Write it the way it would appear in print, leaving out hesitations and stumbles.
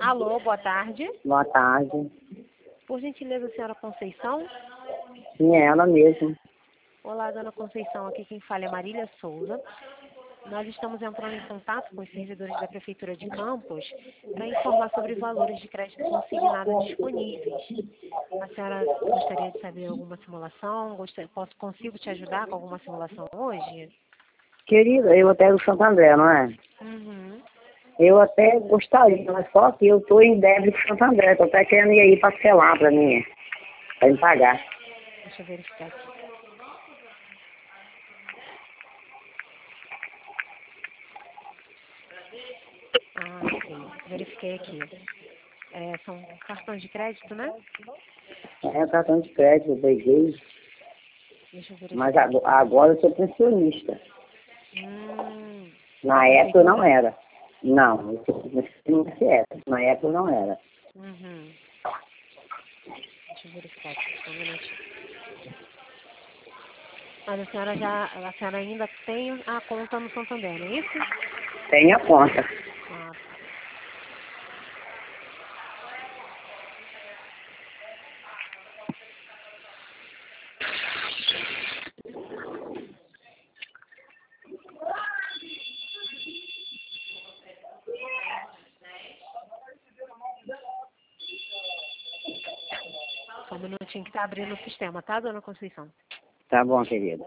Alô, boa tarde. Boa tarde. Por gentileza, senhora Conceição? Sim, é ela mesmo. Olá, dona Conceição. Aqui quem fala é Marília Souza. Nós estamos entrando em contato com os servidores da Prefeitura de Campos para informar sobre valores de crédito consignado disponíveis. A senhora gostaria de saber alguma simulação? Consigo te ajudar com alguma simulação hoje? Querida, eu até do Santo André, não é? Uhum. Eu até gostaria, mas só que eu estou em débito com Santo André. Estou até querendo ir aí parcelar para mim pagar. Deixa eu verificar aqui. Ah, sim. Verifiquei aqui. São cartões de crédito, né? É cartão de crédito, eu peguei. Deixa eu Mas verificar aqui. agora eu sou pensionista. Da Na época eu não prefeitura? era. Não, eu sou pensionista. Na época eu não era. Uhum. Deixa eu verificar aqui, só um minutinho. Mas a senhora ainda tem a conta no Santander, não é isso? Tem a conta. Ah, tá. Só um minutinho que tá abrindo o sistema, tá, dona Conceição? Tá bom, querida.